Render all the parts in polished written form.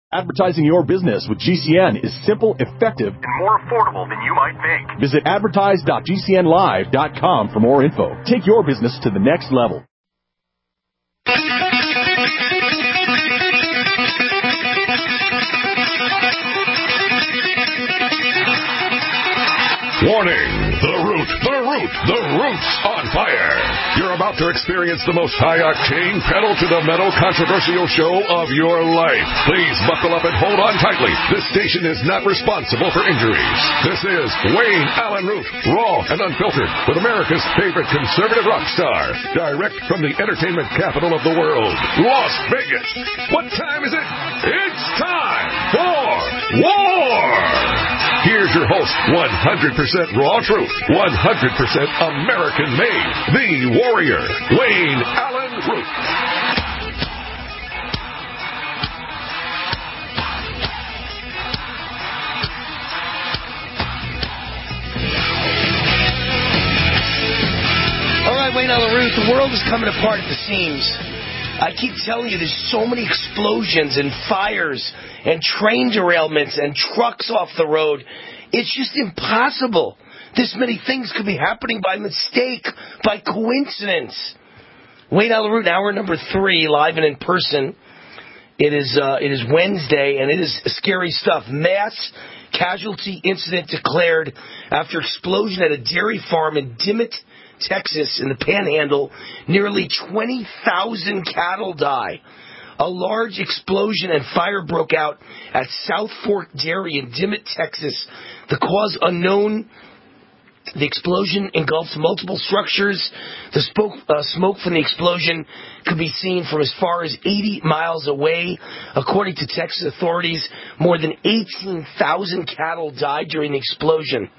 Advertising your business with GCN is simple, effective, and more affordable than you might think. Visit advertise.gcnlive.com for more info. Take your business to the next level. Warning! The Root's on fire! You're about to experience the most high-octane, pedal-to-the-metal controversial show of your life. Please buckle up and hold on tightly. This station is not responsible for injuries. This is Wayne Allen Root, raw and unfiltered, with America's favorite conservative rock star, direct from the entertainment capital of the world, Las Vegas. What time is it? It's time for war! Here's your host, 100% raw truth, 100% American made, the warrior, Wayne Allen Root. All right, Wayne Allen Root, the world is coming apart at the seams. I keep telling you, there's so many explosions and fires and train derailments and trucks off the road. It's just impossible. This many things could be happening by mistake, by coincidence. Wayne Allen Root, hour number 3, live and in person. It is Wednesday, and it is scary stuff. Mass casualty incident declared after explosion at a dairy farm in Dimmitt, Texas, in the Panhandle. Nearly 20,000 cattle die. A large explosion and fire broke out at South Fork Dairy in Dimmitt, Texas. The cause unknown. The explosion engulfed multiple structures. The smoke from the explosion could be seen from as far as 80 miles away. According to Texas authorities, more than 18,000 cattle died during the explosion.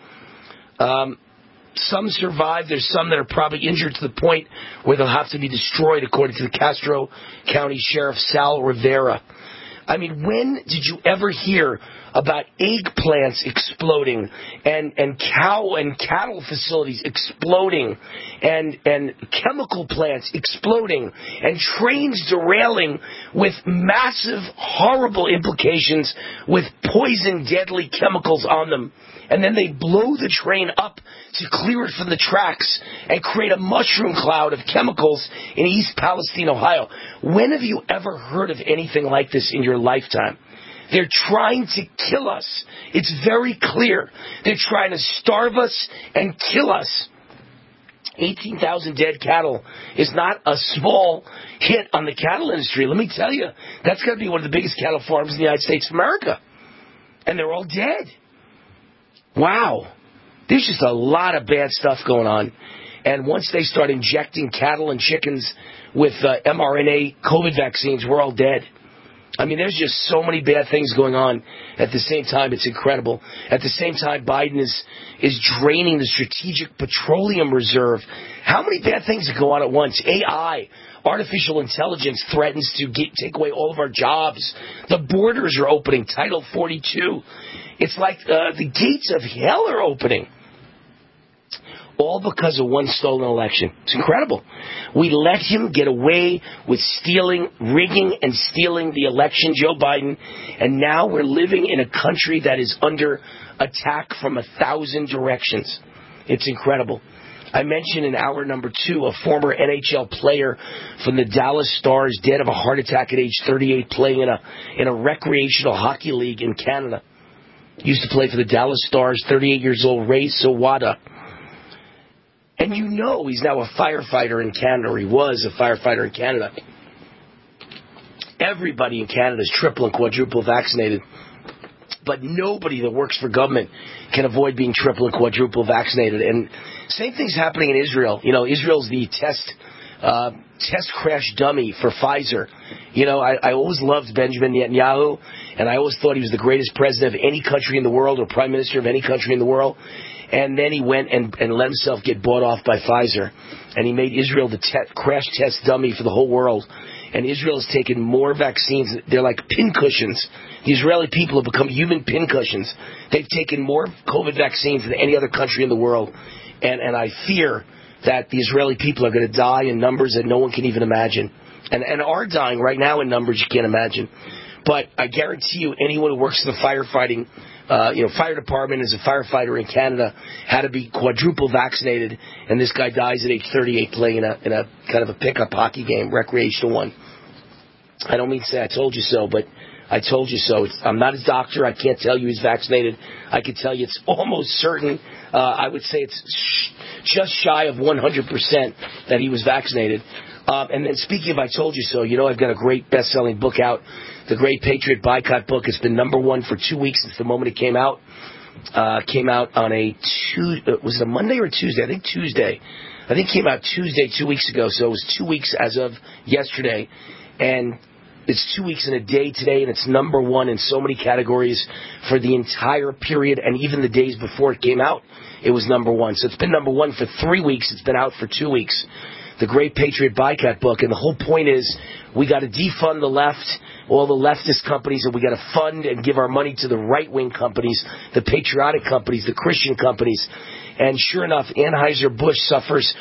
Some survived. There's some that are probably injured to the point where they'll have to be destroyed, according to the Castro County Sheriff Sal Rivera. I mean, when did you ever hear about eggplants exploding and cow and cattle facilities exploding and chemical plants exploding and trains derailing with massive, horrible implications with poison, deadly chemicals on them? And then they blow the train up to clear it from the tracks and create a mushroom cloud of chemicals in East Palestine, Ohio. When have you ever heard of anything like this in your lifetime? They're trying to kill us. It's very clear. They're trying to starve us and kill us. 18,000 dead cattle is not a small hit on the cattle industry. Let me tell you, that's got to be one of the biggest cattle farms in the United States of America. And they're all dead. Wow. There's just a lot of bad stuff going on. And once they start injecting cattle and chickens with mRNA COVID vaccines, we're all dead. I mean, there's just so many bad things going on at the same time. It's incredible. At the same time, Biden is draining the Strategic Petroleum Reserve. How many bad things go on at once? AI, artificial intelligence, threatens to take away all of our jobs. The borders are opening. Title 42. It's like the gates of hell are opening. All because of one stolen election. It's incredible. We let him get away with rigging and stealing the election, Joe Biden, and now we're living in a country that is under attack from 1,000 directions. It's incredible. I mentioned in hour number 2 a former NHL player from the Dallas Stars dead of a heart attack at age 38, playing in a recreational hockey league in Canada. Used to play for the Dallas Stars, 38 years old, Ray Sawada. And you know he's now a firefighter in Canada, or he was a firefighter in Canada. Everybody in Canada is triple and quadruple vaccinated. But nobody that works for government can avoid being triple and quadruple vaccinated. And same thing's happening in Israel. You know, Israel's the test crash dummy for Pfizer. You know, I always loved Benjamin Netanyahu, and I always thought he was the greatest president of any country in the world or prime minister of any country in the world. And then he went and let himself get bought off by Pfizer. And he made Israel the crash test dummy for the whole world. And Israel has taken more vaccines. They're like pincushions. The Israeli people have become human pincushions. They've taken more COVID vaccines than any other country in the world. And I fear that the Israeli people are going to die in numbers that no one can even imagine. And are dying right now in numbers you can't imagine. But I guarantee you, anyone who works in the firefighting, fire department as a firefighter in Canada had to be quadruple vaccinated, and this guy dies at age 38 playing in a kind of a pickup hockey game, recreational one. I don't mean to say I told you so, but I told you so. I'm not his doctor. I can't tell you he's vaccinated. I can tell you it's almost certain. I would say it's just shy of 100% that he was vaccinated. And then speaking of I told you so, I've got a great best-selling book out. The Great Patriot Boycott book has been number one for 2 weeks since the moment it came out. Came out on was it a Monday or Tuesday? I think Tuesday. I think it came out Tuesday 2 weeks ago, so it was 2 weeks as of yesterday. And it's 2 weeks and a day today, and it's number one in so many categories for the entire period, and even the days before it came out, it was number one. So it's been number one for 3 weeks. It's been out for 2 weeks. The Great Patriot Boycott book, and the whole point is we got to defund the left, all the leftist companies, and we got to fund and give our money to the right-wing companies, the patriotic companies, the Christian companies. And sure enough, Anheuser-Busch suffers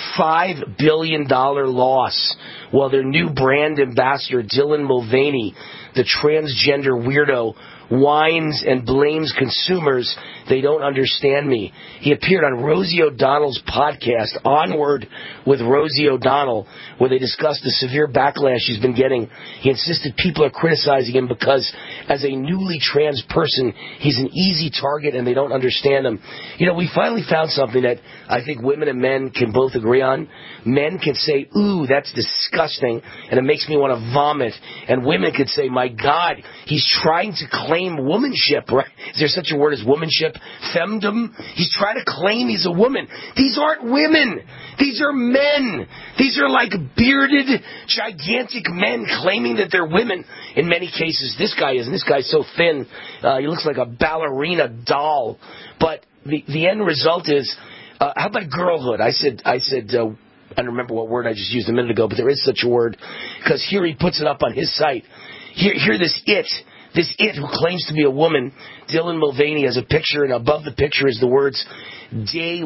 $5 billion loss while their new brand ambassador, Dylan Mulvaney, the transgender weirdo, whines and blames consumers. They don't understand me. He appeared on Rosie O'Donnell's podcast, Onward with Rosie O'Donnell, where they discussed the severe backlash he's been getting. He insisted people are criticizing him because as a newly trans person, he's an easy target and they don't understand him. We finally found something that I think women and men can both agree on. Men can say, ooh, that's disgusting, and it makes me want to vomit. And women could say, my God, he's trying to claim womanship, right? Is there such a word as womanship? Femdom? He's trying to claim he's a woman. These aren't women. These are men. These are like bearded, gigantic men claiming that they're women. In many cases, this guy isn't. This guy's so thin, he looks like a ballerina doll. But the end result is, how about girlhood? I said, I don't remember what word I just used a minute ago, but there is such a word, because here he puts it up on his site. Here this it who claims to be a woman, Dylan Mulvaney, has a picture, and above the picture is the words, Day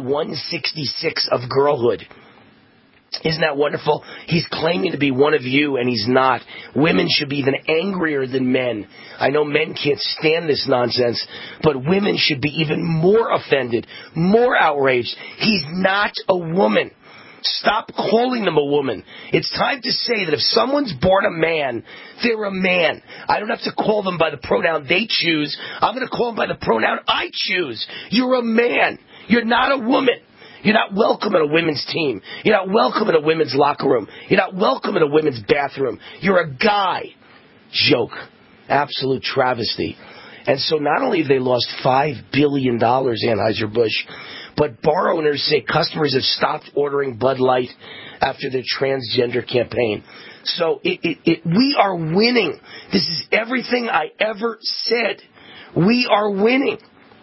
166 of Girlhood. Isn't that wonderful? He's claiming to be one of you, and he's not. Women should be even angrier than men. I know men can't stand this nonsense, but women should be even more offended, more outraged. He's not a woman. Stop calling them a woman. It's time to say that if someone's born a man, they're a man. I don't have to call them by the pronoun they choose. I'm going to call them by the pronoun I choose. You're a man. You're not a woman. You're not welcome at a women's team. You're not welcome in a women's locker room. You're not welcome in a women's bathroom. You're a guy. Joke. Absolute travesty. And so not only have they lost $5 billion, Anheuser-Busch, but bar owners say customers have stopped ordering Bud Light after their transgender campaign. So we are winning. This is everything I ever said. We are winning.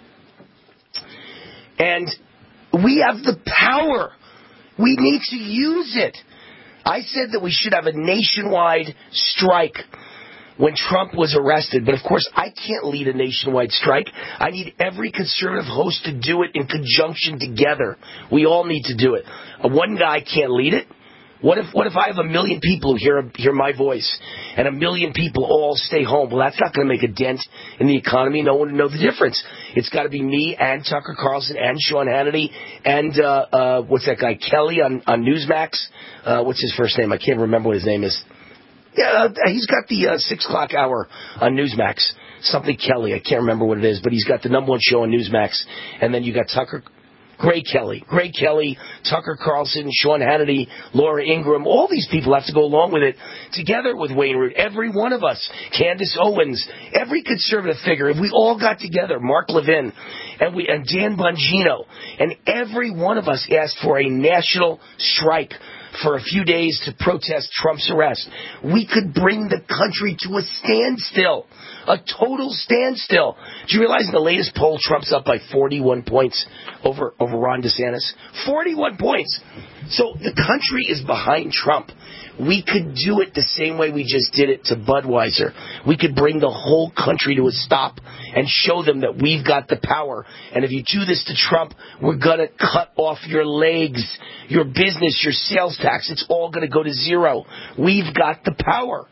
And we have the power. We need to use it. I said that we should have a nationwide strike when Trump was arrested. But, of course, I can't lead a nationwide strike. I need every conservative host to do it in conjunction together. We all need to do it. One guy can't lead it. What if I have 1 million people who hear my voice and 1 million people all stay home? Well, that's not going to make a dent in the economy. No one will know the difference. It's got to be me and Tucker Carlson and Sean Hannity and what's that guy, Kelly on Newsmax? What's his first name? I can't remember what his name is. Yeah, he's got the 6 o'clock hour on Newsmax. Something Kelly. I can't remember what it is, but he's got the number one show on Newsmax. And then you got Greg Kelly, Tucker Carlson, Sean Hannity, Laura Ingraham. All these people have to go along with it together with Wayne Root. Every one of us, Candace Owens, every conservative figure. If we all got together, Mark Levin, and Dan Bongino, and every one of us asked for a national strike for a few days to protest Trump's arrest, we could bring the country to a standstill, a total standstill. Do you realize in the latest poll, Trump's up by 41 points over Ron DeSantis? 41 points. So the country is behind Trump. We could do it the same way we just did it to Budweiser. We could bring the whole country to a stop and show them that we've got the power. And if you do this to Trump, we're going to cut off your legs, your business, your sales tax. It's all going to go to zero. We've got the power.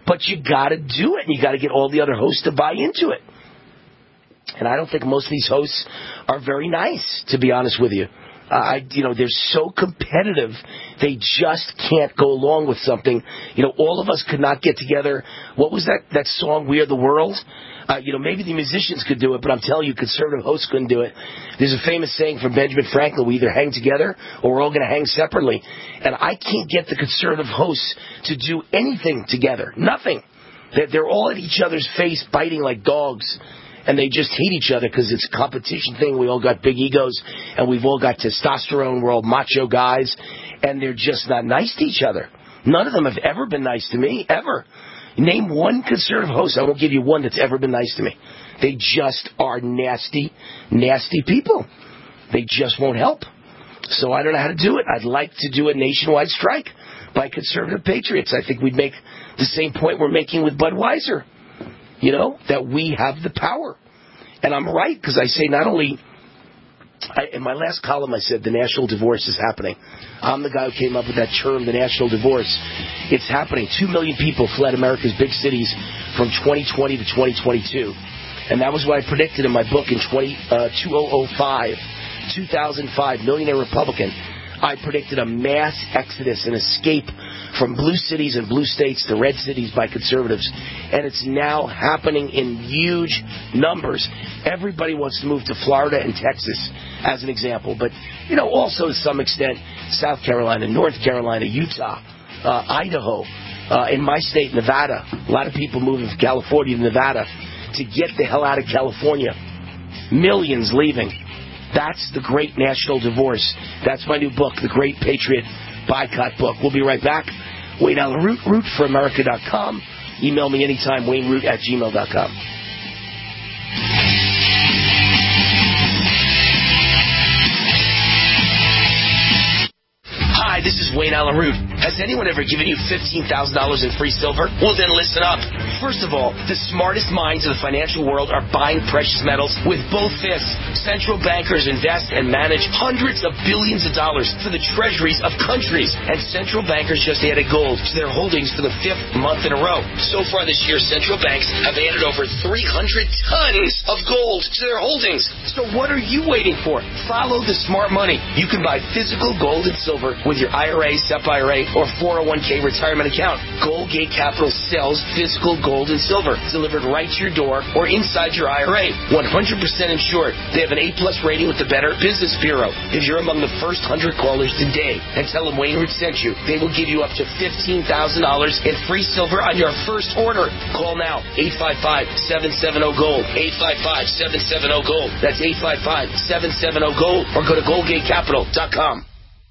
But you got to do it, and you got to get all the other hosts to buy into it. And I don't think most of these hosts are very nice, to be honest with you. They're so competitive, they just can't go along with something. All of us could not get together. What was that song, We Are the World? Maybe the musicians could do it, but I'm telling you, conservative hosts couldn't do it. There's a famous saying from Benjamin Franklin, we either hang together or we're all going to hang separately. And I can't get the conservative hosts to do anything together. Nothing. They're all at each other's face, biting like dogs. And they just hate each other because it's a competition thing. We all got big egos, and we've all got testosterone. We're all macho guys, and they're just not nice to each other. None of them have ever been nice to me, ever. Name one conservative host. I won't give you one that's ever been nice to me. They just are nasty, nasty people. They just won't help. So I don't know how to do it. I'd like to do a nationwide strike by conservative patriots. I think we'd make the same point we're making with Budweiser. That we have the power. And I'm right, because I say not only, in my last column I said the national divorce is happening. I'm the guy who came up with that term, the national divorce. It's happening. 2 million people fled America's big cities from 2020 to 2022. And that was what I predicted in my book in 2005, Millionaire Republican. I predicted a mass exodus and escape from blue cities and blue states to red cities by conservatives. And it's now happening in huge numbers. Everybody wants to move to Florida and Texas, as an example. But, also to some extent, South Carolina, North Carolina, Utah, Idaho, in my state, Nevada. A lot of people moving from California to Nevada to get the hell out of California. Millions leaving. That's the great national divorce. That's my new book, The Great Patriot Boycott Book. We'll be right back. Wayne Allen Root, rootforamerica.com. Email me anytime, wayneroot@gmail.com. Hi, this is Wayne Allen Root. Has anyone ever given you $15,000 in free silver? Well, then listen up. First of all, the smartest minds of the financial world are buying precious metals with both fists. Central bankers invest and manage hundreds of billions of dollars for the treasuries of countries. And central bankers just added gold to their holdings for the 5th month in a row. So far this year, central banks have added over 300 tons of gold to their holdings. So what are you waiting for? Follow the smart money. You can buy physical gold and silver with your IRA, SEP IRA, or 401k retirement account. Goldgate Capital sells physical gold and silver delivered right to your door or inside your IRA. 100% insured. They have an A+ rating with the Better Business Bureau. If you're among the first 100 callers today and tell them Wayne Root sent you, they will give you up to $15,000 in free silver on your first order. Call now. 855-770-GOLD. 855-770-GOLD. That's 855-770-GOLD. Or go to GoldGateCapital.com.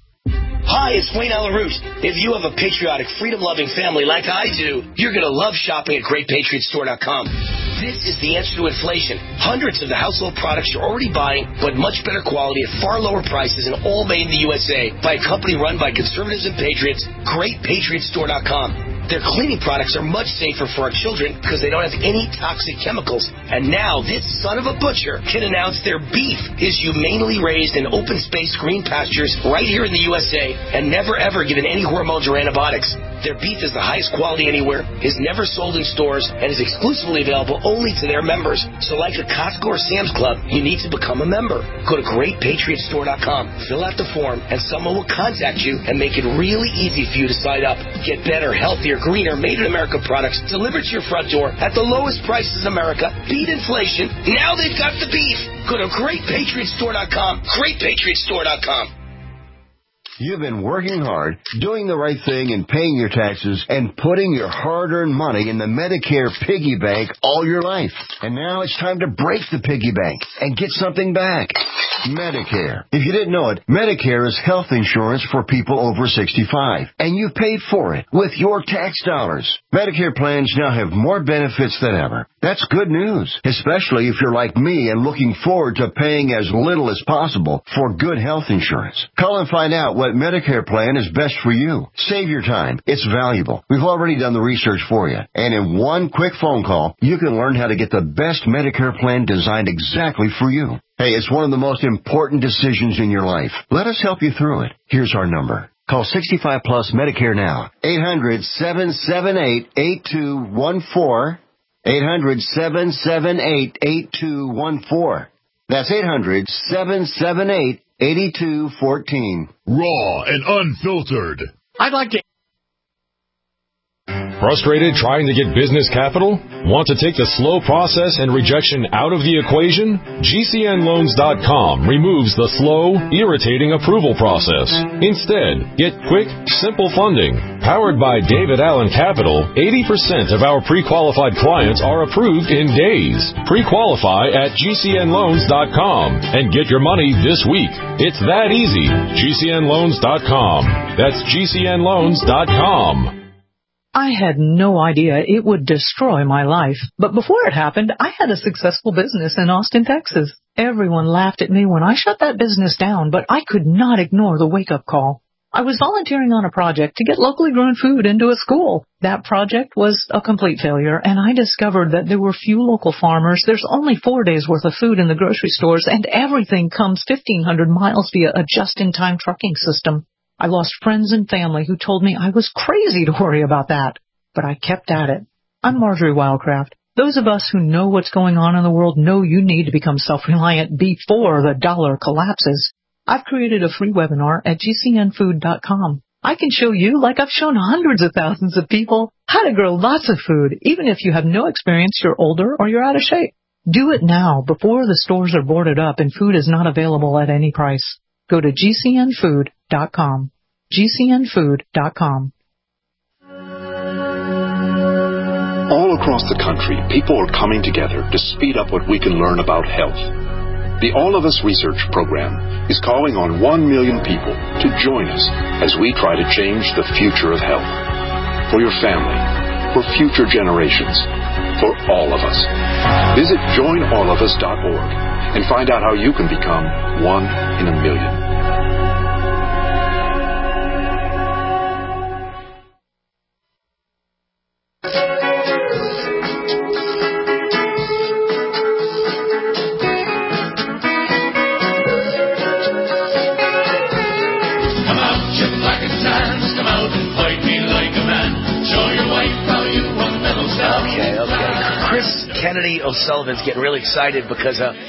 Hi, it's Wayne Allen Root. If you have a patriotic, freedom-loving family like I do, you're going to love shopping at GreatPatriotStore.com. This is the answer to inflation. Hundreds of the household products you're already buying, but much better quality at far lower prices and all made in the USA by a company run by conservatives and patriots, GreatPatriotStore.com. Their cleaning products are much safer for our children because they don't have any toxic chemicals. And now this son of a butcher can announce their beef is humanely raised in open space green pastures right here in the USA and never ever given any hormones or antibiotics. Their beef is the highest quality anywhere, is never sold in stores, and is exclusively available only to their members. So like a Costco or Sam's Club, you need to become a member. Go to GreatPatriotStore.com, fill out the form, and someone will contact you and make it really easy for you to sign up. Get better, healthier, greener, made-in-America products delivered to your front door at the lowest prices in America. Beat inflation. Now they've got the beef. Go to GreatPatriotStore.com, GreatPatriotStore.com. You've been working hard, doing the right thing and paying your taxes and putting your hard-earned money in the Medicare piggy bank all your life. And now it's time to break the piggy bank and get something back. Medicare. If you didn't know it, Medicare is health insurance for people over 65. And you paid for it with your tax dollars. Medicare plans now have more benefits than ever. That's good news, especially if you're like me and looking forward to paying as little as possible for good health insurance. Call and find out what Medicare plan is best for you. Save your time. It's valuable. We've already done the research for you. And in one quick phone call, you can learn how to get the best Medicare plan designed exactly for you. Hey, it's one of the most important decisions in your life. Let us help you through it. Here's our number. Call 65 Plus Medicare now. 800-778-8214. 800-778-8214. That's 800-778-8214. Raw and unfiltered. I'd like to... Frustrated trying to get business capital? Want to take the slow process and rejection out of the equation? GCNLoans.com removes the slow, irritating approval process. Instead, get quick, simple funding. Powered by David Allen Capital, 80% of our pre-qualified clients are approved in days. Pre-qualify at GCNLoans.com and get your money this week. It's that easy. GCNLoans.com. That's GCNLoans.com. I had no idea it would destroy my life. But before it happened, I had a successful business in Austin, Texas. Everyone laughed at me when I shut that business down, but I could not ignore the wake-up call. I was volunteering on a project to get locally grown food into a school. That project was a complete failure, and I discovered that there were few local farmers. There's only 4 days' worth of food in the grocery stores, and everything comes 1,500 miles via a just-in-time trucking system. I lost friends and family who told me I was crazy to worry about that. But I kept at it. I'm Marjorie Wildcraft. Those of us who know what's going on in the world know you need to become self-reliant before the dollar collapses. I've created a free webinar at GCNfood.com. I can show you, like I've shown hundreds of thousands of people, how to grow lots of food, even if you have no experience, you're older, or you're out of shape. Do it now, before the stores are boarded up and food is not available at any price. Go to GCNfood.com. GCNfood.com. All across the country, people are coming together to speed up what we can learn about health. The All of Us Research Program is calling on 1 million people to join us as we try to change the future of health. For your family, for future generations, for all of us. Visit joinallofus.org and find out how you can become 1 in a million. Kennedy O'Sullivan's getting really excited because an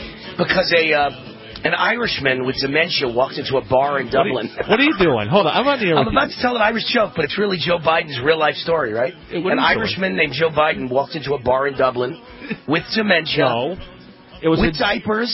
Irishman with dementia walked into a bar in Dublin. What are you doing? Hold on, I'm on the air. I'm about to tell an Irish joke, but it's really Joe Biden's real life story, right? An Irishman named Joe Biden walked into a bar in Dublin with dementia. No. It was with diapers.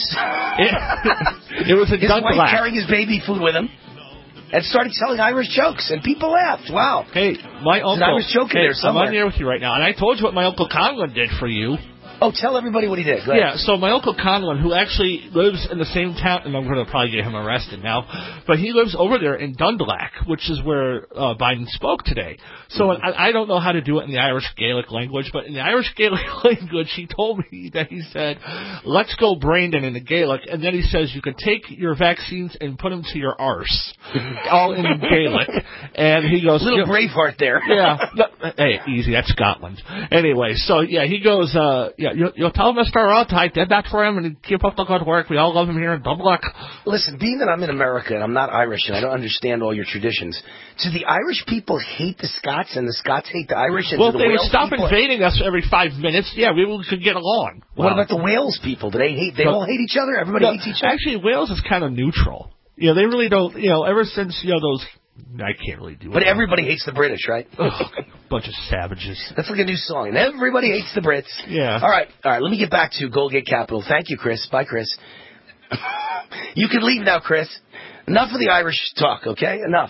It was a his Dundalak. wife carrying his baby food with him. And started telling Irish jokes, and people laughed. Wow. Hey, my uncle. There's an Irish joke in there somewhere. I'm on the air with you right now, and I told you what my Uncle Conlon did for you. Oh, tell everybody what he did. Go ahead. Yeah, so my Uncle Conlon, who actually lives in the same town, and I'm going to probably get him arrested now, but he lives over there in Dundalak, which is where Biden spoke today. So I don't know how to do it in the Irish Gaelic language, but in the Irish Gaelic language, he told me that he said, "Let's go, Brandon," in the Gaelic, and then he says, "You can take your vaccines and put them to your arse," all in Gaelic. And he goes, little Braveheart there. Yeah. Hey, easy. That's Scotland. Anyway, so yeah, he goes, you'll tell Mr. Rudd I did that for him, and keep up the good work. We all love him here in Dublin. Listen, being that I'm in America and I'm not Irish and I don't understand all your traditions, do the Irish people hate the Scots and the Scots hate the Irish? And well, do if they would Wales stop people invading us every 5 minutes, yeah, we could get along. What about the Wales people? Do they hate? They all hate each other? Everybody hates each other? Actually, Wales is kind of neutral. You know, they really don't, ever since, those... I can't really do it. But everybody hates the British, right? Bunch of savages. That's like a new song. And everybody hates the Brits. Yeah. All right. Let me get back to Goldgate Capital. Thank you, Chris. Bye, Chris. You can leave now, Chris. Enough of the Irish talk, okay? Enough.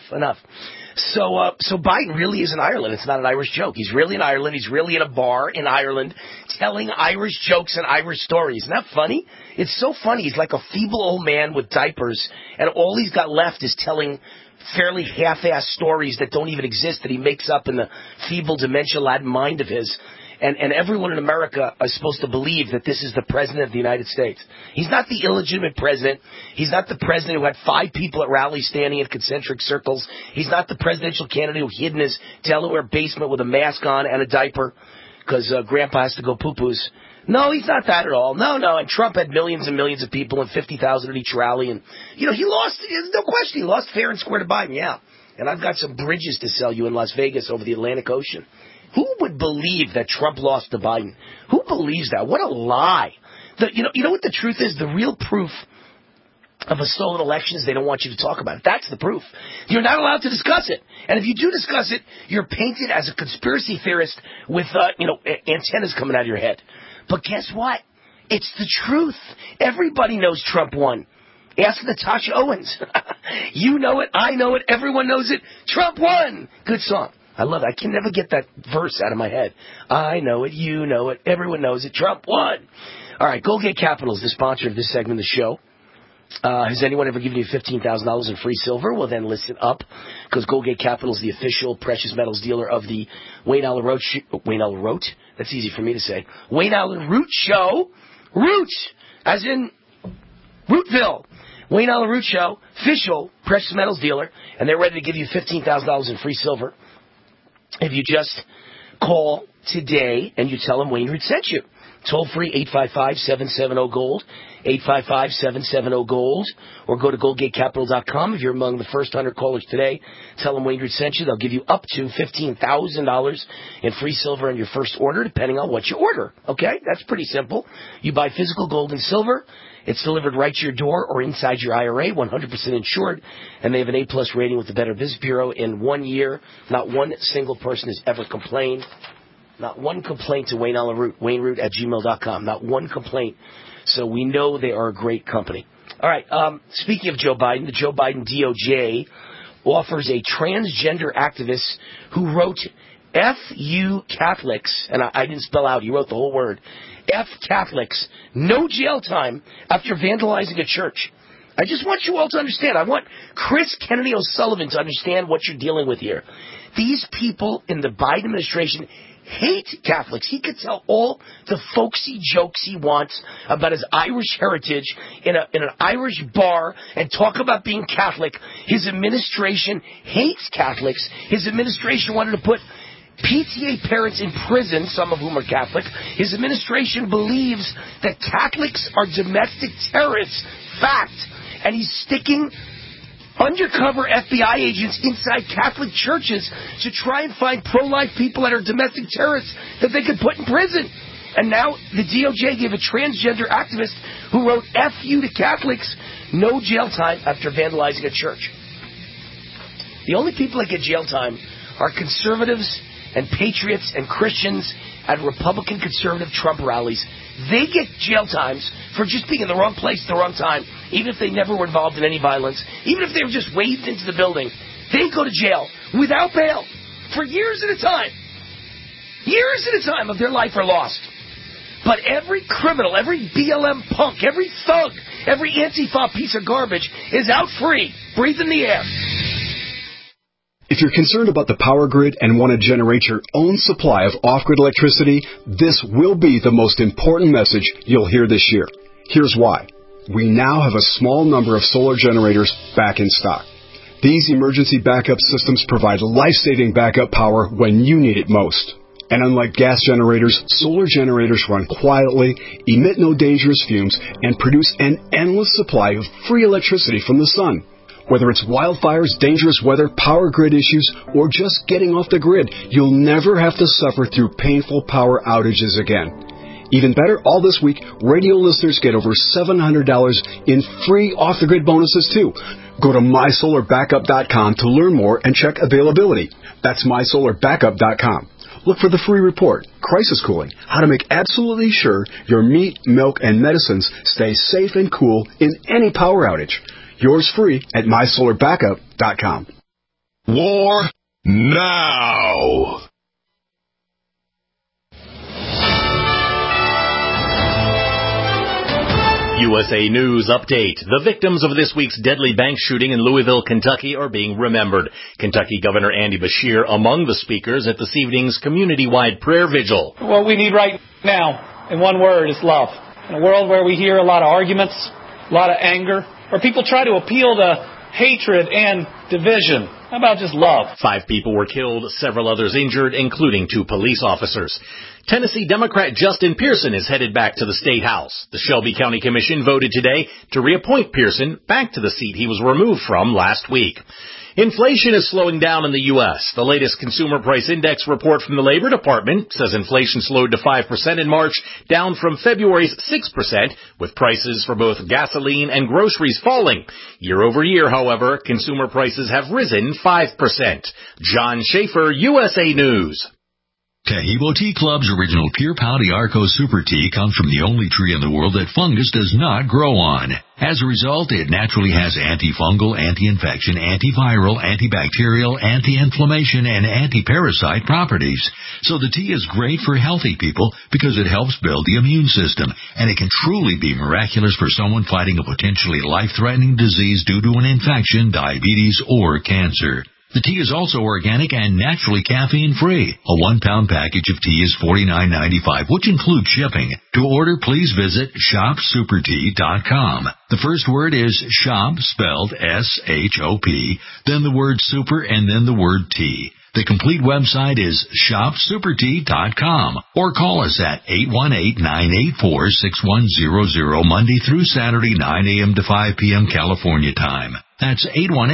So Biden really is in Ireland. It's not an Irish joke. He's really in Ireland. He's really in a bar in Ireland telling Irish jokes and Irish stories. Isn't that funny? It's so funny. He's like a feeble old man with diapers, and all he's got left is telling fairly half-assed stories that don't even exist, that he makes up in the feeble, dementia-laden mind of his. And everyone in America is supposed to believe that this is the president of the United States. He's not the illegitimate president. He's not the president who had 5 people at rallies standing in concentric circles. He's not the presidential candidate who hid in his Delaware basement with a mask on and a diaper because Grandpa has to go poo-poos. No, he's not that at all. No. And Trump had millions and millions of people and 50,000 at each rally. And, he lost. There's no question. He lost fair and square to Biden, yeah. and I've got some bridges to sell you in Las Vegas over the Atlantic Ocean. Who would believe that Trump lost to Biden? Who believes that? What a lie. You know what the truth is? The real proof of a stolen election is they don't want you to talk about it. That's the proof. You're not allowed to discuss it. And if you do discuss it, you're painted as a conspiracy theorist with, antennas coming out of your head. But guess what? It's the truth. Everybody knows Trump won. Ask Natasha Owens. You know it. I know it. Everyone knows it. Trump won. Good song. I love it. I can never get that verse out of my head. I know it. You know it. Everyone knows it. Trump won. All right. Goldgate Capital is the sponsor of this segment of the show. Has anyone ever given you $15,000 in free silver? Well, then listen up, because Goldgate Capital is the official precious metals dealer of the Wayne Allyn Root? That's easy for me to say. Wayne Allyn Root Show. Root, as in Rootville. Wayne Allyn Root Show, official precious metals dealer, and they're ready to give you $15,000 in free silver if you just call today and you tell them Wayne Root sent you. Toll free 855-770-GOLD, 855-770-GOLD, or go to GoldgateCapital.com. If you're among the first 100 callers today, tell them Wayne Root sent you. They'll give you up to $15,000 in free silver on your first order, depending on what you order. Okay? That's pretty simple. You buy physical gold and silver. It's delivered right to your door or inside your IRA, 100% insured, and they have an A-plus rating with the Better Business Bureau. In 1 year, not one single person has ever complained. Not one complaint to Wayne Allyn Root, WayneRoot@gmail.com. Not one complaint. So we know they are a great company. All right. Speaking of Joe Biden, the Joe Biden DOJ offers a transgender activist who wrote F-U Catholics, and I didn't spell out, he wrote the whole word, F Catholics, no jail time after vandalizing a church. I just want you all to understand. I want Chris Kennedy O'Sullivan to understand what you're dealing with here. These people in the Biden administration hate Catholics. He could tell all the folksy jokes he wants about his Irish heritage in an Irish bar and talk about being Catholic. His administration hates Catholics. His administration wanted to put PTA parents in prison, some of whom are Catholic. His administration believes that Catholics are domestic terrorists. Fact. And he's sticking undercover FBI agents inside Catholic churches to try and find pro-life people that are domestic terrorists that they could put in prison. And now the DOJ gave a transgender activist who wrote F-U to Catholics no jail time after vandalizing a church. The only people that get jail time are conservatives and patriots and Christians at Republican conservative Trump rallies. They get jail times for just being in the wrong place at the wrong time, even if they never were involved in any violence, even if they were just waved into the building. They go to jail without bail for years at a time. Years at a time of their life are lost. But every criminal, every BLM punk, every thug, every Antifa piece of garbage is out free, breathing the air. If you're concerned about the power grid and want to generate your own supply of off-grid electricity, this will be the most important message you'll hear this year. Here's why. We now have a small number of solar generators back in stock. These emergency backup systems provide life-saving backup power when you need it most. And unlike gas generators, solar generators run quietly, emit no dangerous fumes, and produce an endless supply of free electricity from the sun. Whether it's wildfires, dangerous weather, power grid issues, or just getting off the grid, you'll never have to suffer through painful power outages again. Even better, all this week, radio listeners get over $700 in free off-the-grid bonuses, too. Go to mysolarbackup.com to learn more and check availability. That's mysolarbackup.com. Look for the free report, Crisis Cooling, how to make absolutely sure your meat, milk, and medicines stay safe and cool in any power outage. Yours free at mysolarbackup.com. War now. USA News Update. The victims of this week's deadly bank shooting in Louisville, Kentucky are being remembered. Kentucky Governor Andy Beshear among the speakers at this evening's community-wide prayer vigil. What we need right now, in one word, is love. In a world where we hear a lot of arguments, a lot of anger, where people try to appeal to hatred and division. How about just love? 5 people were killed, several others injured, including 2 police officers. Tennessee Democrat Justin Pearson is headed back to the State House. The Shelby County Commission voted today to reappoint Pearson back to the seat he was removed from last week. Inflation is slowing down in the U.S. The latest Consumer Price Index report from the Labor Department says inflation slowed to 5% in March, down from February's 6%, with prices for both gasoline and groceries falling. Year over year, however, consumer prices have risen 5%. John Schaefer, USA News. Tahibo Tea Club's original Pure Pau Arco Super Tea comes from the only tree in the world that fungus does not grow on. As a result, it naturally has antifungal, anti-infection, antiviral, antibacterial, anti-inflammation, and anti-parasite properties. So the tea is great for healthy people because it helps build the immune system, and it can truly be miraculous for someone fighting a potentially life-threatening disease due to an infection, diabetes, or cancer. The tea is also organic and naturally caffeine-free. A 1-pound package of tea is $49.95, which includes shipping. To order, please visit shopsupertea.com. The first word is shop, spelled S-H-O-P, then the word super, and then the word tea. The complete website is shopsupertea.com, or call us at 818-984-6100 Monday through Saturday, 9 a.m. to 5 p.m. California time. That's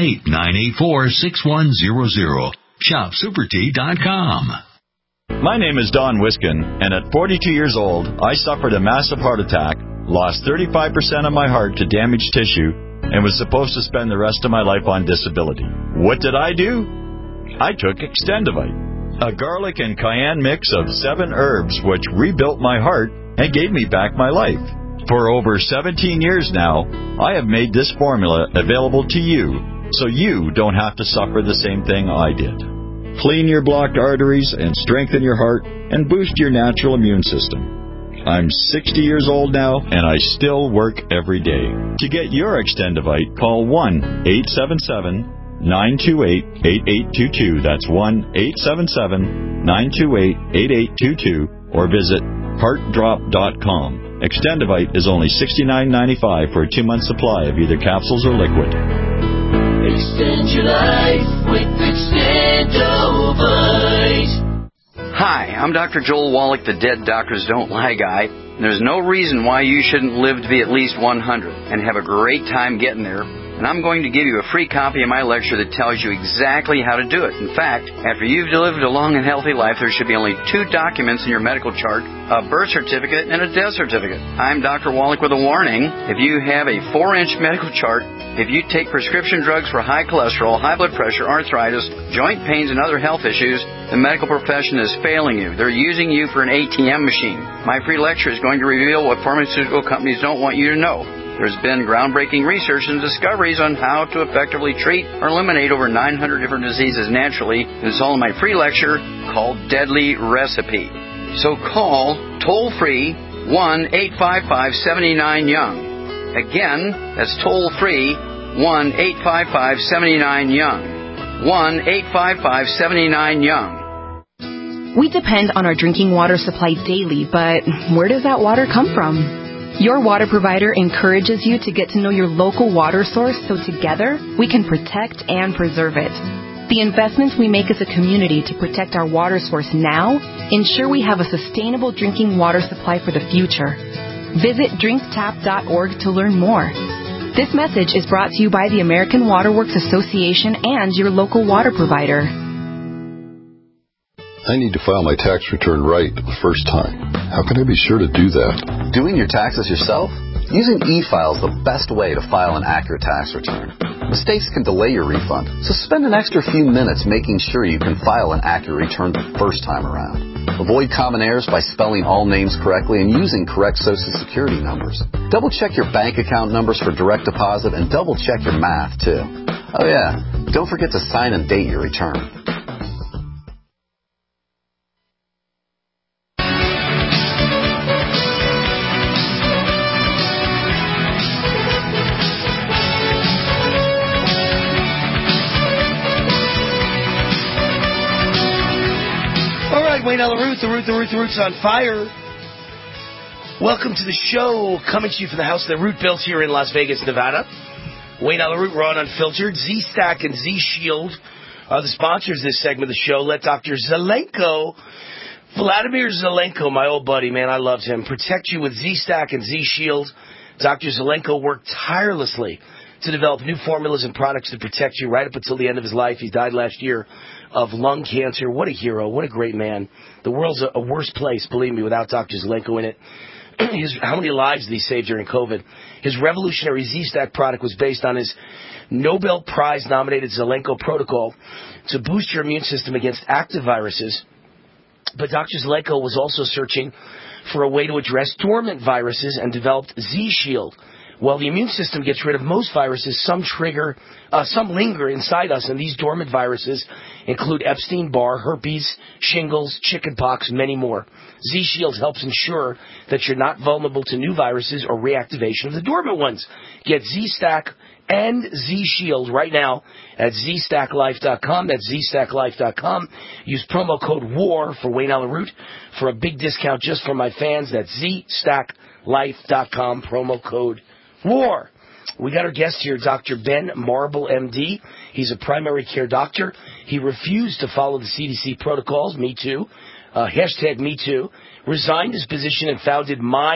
818-984-6100. shopsupertea.com. My name is Don Wiskin, and at 42 years old, I suffered a massive heart attack, lost 35% of my heart to damaged tissue, and was supposed to spend the rest of my life on disability. What did I do? I took Extendivite, a garlic and cayenne mix of 7 herbs which rebuilt my heart and gave me back my life. For over 17 years now, I have made this formula available to you so you don't have to suffer the same thing I did. Clean your blocked arteries and strengthen your heart and boost your natural immune system. I'm 60 years old now and I still work every day. To get your Extendivite, call 1-877-928-8822. That's 1-877-928-8822 or visit heartdrop.com. Extendivite is only $69.95 for a 2-month supply of either capsules or liquid. Extend your life with Extendovite. Hi, I'm Dr. Joel Wallach, the Dead Doctors Don't Lie guy. And there's no reason why you shouldn't live to be at least 100 and have a great time getting there. And I'm going to give you a free copy of my lecture that tells you exactly how to do it. In fact, after you've lived a long and healthy life, there should be only 2 documents in your medical chart, a birth certificate and a death certificate. I'm Dr. Wallach with a warning. If you have a 4-inch medical chart, if you take prescription drugs for high cholesterol, high blood pressure, arthritis, joint pains, and other health issues, the medical profession is failing you. They're using you for an ATM machine. My free lecture is going to reveal what pharmaceutical companies don't want you to know. There's been groundbreaking research and discoveries on how to effectively treat or eliminate over 900 different diseases naturally. It's all in my free lecture called Deadly Recipe. So call toll-free 1-855-79-YOUNG. Again, that's toll-free 1-855-79-YOUNG. 1-855-79-YOUNG. We depend on our drinking water supply daily, but where does that water come from? Your water provider encourages you to get to know your local water source so together we can protect and preserve it. The investments we make as a community to protect our water source now ensure we have a sustainable drinking water supply for the future. Visit drinktap.org to learn more. This message is brought to you by the American Water Works Association and your local water provider. I need to file my tax return right the first time. How can I be sure to do that? Doing your taxes yourself? Using e-file is the best way to file an accurate tax return. Mistakes can delay your refund, so spend an extra few minutes making sure you can file an accurate return the first time around. Avoid common errors by spelling all names correctly and using correct Social Security numbers. Double-check your bank account numbers for direct deposit and double-check your math, too. Oh, yeah, don't forget to sign and date your return. Wayne Ella Root, the Root's on fire. Welcome to the show, coming to you from the house that Root built here in Las Vegas, Nevada. Wayne Ella Root, we're on Unfiltered. Z-Stack and Z-Shield are the sponsors of this segment of the show. Let Dr. Zelenko, Vladimir Zelenko, my old buddy, man, I loved him, protect you with Z-Stack and Z-Shield. Dr. Zelenko worked tirelessly to develop new formulas and products to protect you right up until the end of his life. He died last year of lung cancer. What a hero. What a great man. The world's a worse place, believe me, without Dr. Zelenko in it. How many lives did he save during COVID? His revolutionary Z-Stack product was based on his Nobel Prize-nominated Zelenko protocol to boost your immune system against active viruses. But Dr. Zelenko was also searching for a way to address dormant viruses and developed Z-Shield. While the immune system gets rid of most viruses, some linger inside us, and these dormant viruses include Epstein-Barr, herpes, shingles, chickenpox, many more. Z-Shield helps ensure that you're not vulnerable to new viruses or reactivation of the dormant ones. Get Z-Stack and Z-Shield right now at ZStackLife.com. That's ZStackLife.com. Use promo code WAR for Wayne Allen Root for a big discount just for my fans. That's ZStackLife.com, promo code WAR. We got our guest here, Dr. Ben Marble, MD. He's a primary care doctor. He refused to follow the CDC protocols, me too, hashtag me too, resigned his position and founded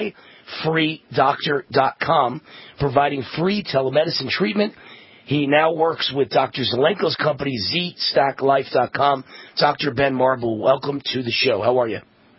MyFreeDoctor.com, providing free telemedicine treatment. He now works with Dr. Zelenko's company, ZStackLife.com. Dr. Ben Marble, welcome to the show. How are you?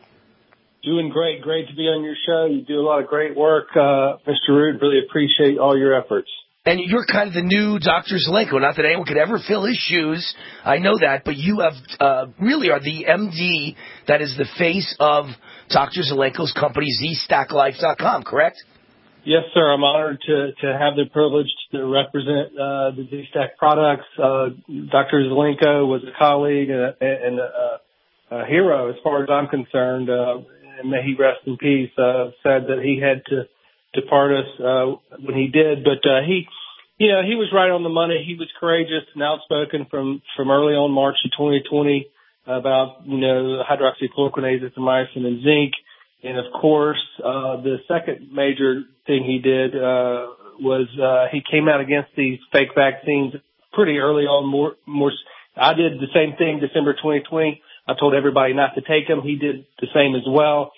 Doing great. Great to be on your show. You do a lot of great work, Mr. Root. Really appreciate all your efforts. And you're kind of the new Dr. Zelenko. Not that anyone could ever fill his shoes. I know that. But you have really are the MD that is the face of Dr. Zelenko's company, ZStackLife.com, correct? Yes, sir. I'm honored to have the privilege to represent the Z-Stack products. Dr. Zelenko was a colleague and a hero as far as I'm concerned. And may he rest in peace. Sad that he had to depart us when he did, but he was right on the money. He was courageous and outspoken from early on March of 2020 about hydroxychloroquine, azithromycin, and zinc. And of course, the second major thing he did was he came out against these fake vaccines pretty early on. More, I did the same thing December 2020. I told everybody not to take them. He did the same as well.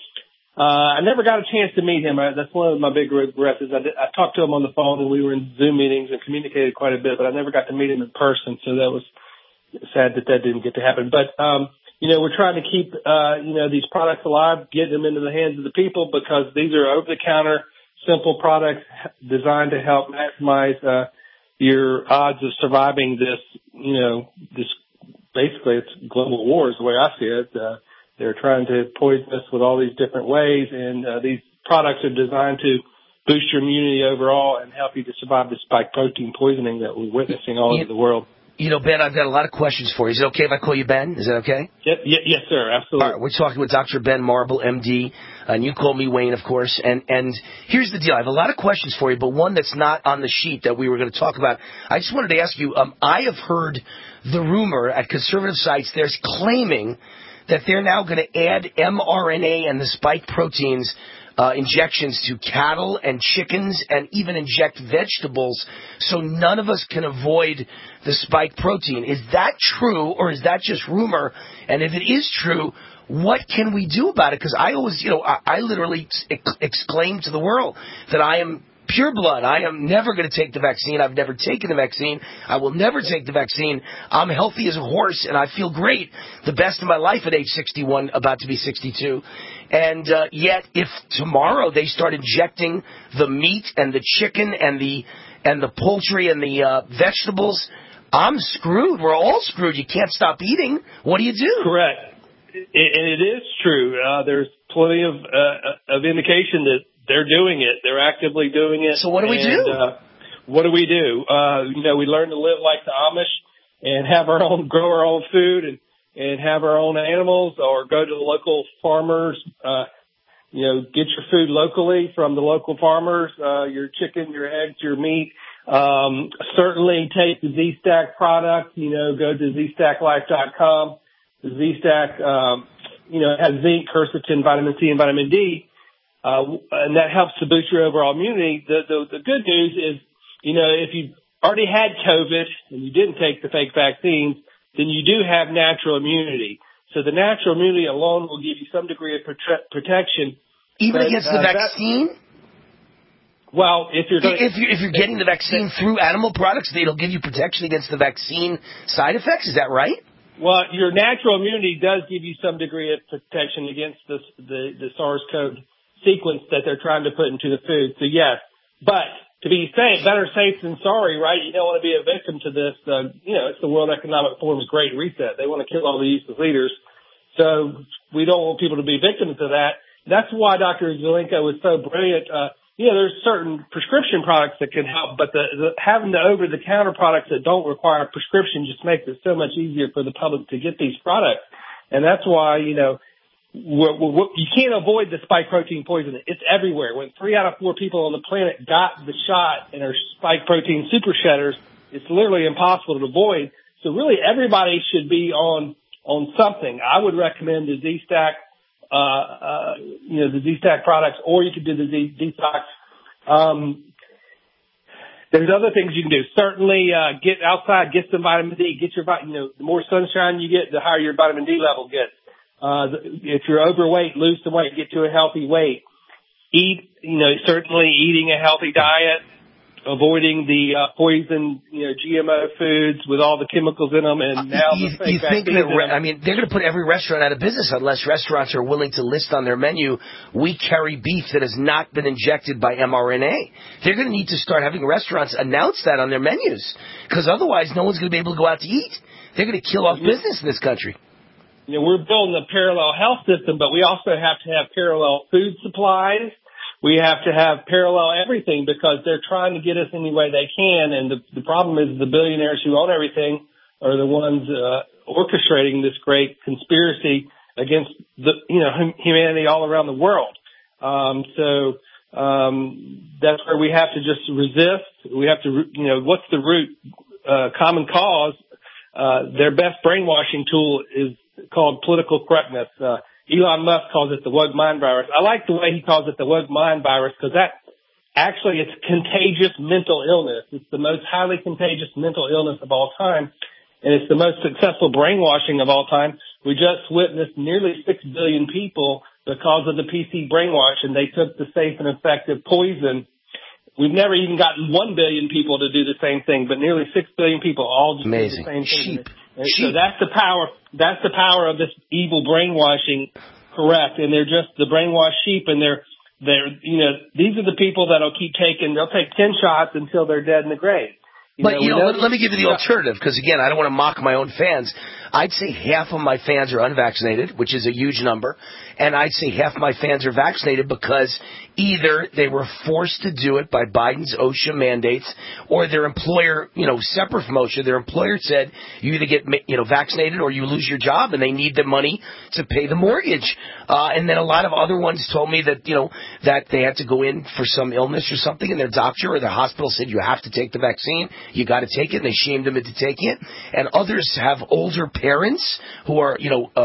I never got a chance to meet him. That's one of my big regrets. I talked to him on the phone, and we were in Zoom meetings and communicated quite a bit, but I never got to meet him in person. So that was sad that didn't get to happen. But we're trying to keep these products alive, get them into the hands of the people, because these are over-the-counter, simple products designed to help maximize your odds of surviving this. This. Basically, it's global war is the way I see it. They're trying to poison us with all these different ways, and these products are designed to boost your immunity overall and help you to survive the spike protein poisoning that we're witnessing all over the world. Ben, I've got a lot of questions for you. Is it okay if I call you Ben? Is that okay? Yes, sir. Absolutely. All right, we're talking with Dr. Ben Marble, MD, and you call me Wayne, of course. And here's the deal. I have a lot of questions for you, but one that's not on the sheet that we were going to talk about. I just wanted to ask you, I have heard the rumor at conservative sites, they're claiming that they're now going to add mRNA and the spike proteins injections to cattle and chickens and even inject vegetables so none of us can avoid the spike protein. Is that true, or is that just rumor? And if it is true, what can we do about it? Because I always, I literally exclaim to the world that I am pure blood. I am never going to take the vaccine. I've never taken the vaccine. I will never take the vaccine. I'm healthy as a horse, and I feel great, the best of my life at age 61, about to be 62. And yet, if tomorrow they start injecting the meat and the chicken and the poultry and the vegetables, I'm screwed. We're all screwed. You can't stop eating. What do you do? Correct. And it is true. There's plenty of indication that they're doing it. They're actively doing it. So what do we do? What do we do? We learn to live like the Amish and grow our own food and have our own animals, or go to the local farmers. Get your food locally from the local farmers. Your chicken, your eggs, your meat. Certainly take the Z-Stack product. Go to ZStackLife.com. The Z-Stack, has zinc, quercetin, vitamin C, and vitamin D. And that helps to boost your overall immunity. The good news is, if you already had COVID and you didn't take the fake vaccines, then you do have natural immunity. So the natural immunity alone will give you some degree of protection. Even against the vaccine? Well, if you're getting the vaccine through animal products, it'll give you protection against the vaccine side effects. Is that right? Well, your natural immunity does give you some degree of protection against the SARS-CoV sequence that they're trying to put into the food. So yes, but to be safe, better safe than sorry, right? You don't want to be a victim to this. It's the World Economic Forum's Great Reset. They want to kill all the useless leaders. So we don't want people to be victims of that. That's why Dr. Zelenko was so brilliant. There's certain prescription products that can help, but having the over-the-counter products that don't require a prescription just makes it so much easier for the public to get these products. And that's why, you can't avoid the spike protein poisoning. It's everywhere. When 3 out of 4 people on the planet got the shot and are spike protein super shedders, it's literally impossible to avoid. So really everybody should be on something. I would recommend the Z-Stack, the Z-Stack products, or you could do the detox. There's other things you can do. Certainly, get outside, get some vitamin D, get your, the more sunshine you get, the higher your vitamin D level gets. If you're overweight, lose some weight, get to a healthy weight. Eat, certainly eating a healthy diet, avoiding the poison, GMO foods with all the chemicals in them, and now you think that they're going to put every restaurant out of business unless restaurants are willing to list on their menu, we carry beef that has not been injected by mRNA. They're going to need to start having restaurants announce that on their menus, because otherwise no one's going to be able to go out to eat. They're going to kill off business in this country. We're building a parallel health system, but we also have to have parallel food supplies. We have to have parallel everything because they're trying to get us any way they can. And the problem is the billionaires who own everything are the ones orchestrating this great conspiracy against humanity all around the world. That's where we have to just resist. We have to, what's the root common cause? Their best brainwashing tool is called political correctness. Elon Musk calls it the woke mind virus. I like the way he calls it the woke mind virus because it's contagious mental illness. It's the most highly contagious mental illness of all time, and it's the most successful brainwashing of all time. We just witnessed nearly 6 billion people because of the PC brainwash, and they took the safe and effective poison. We've never even gotten 1 billion people to do the same thing, but nearly 6 billion people all just do the same thing. So that's the power of this evil brainwashing, correct? And they're just the brainwashed sheep, and these are the people that'll keep taking. They'll take 10 shots until they're dead in the grave. Let me give you the alternative, because again, I don't want to mock my own fans. I'd say half of my fans are unvaccinated, which is a huge number, and I'd say half my fans are vaccinated because either they were forced to do it by Biden's OSHA mandates, or their employer, separate from OSHA, their employer said you either get, vaccinated or you lose your job, and they need the money to pay the mortgage. And then a lot of other ones told me that, that they had to go in for some illness or something, and their doctor or their hospital said you have to take the vaccine, you got to take it, and they shamed them into taking it. And others have older parents who are,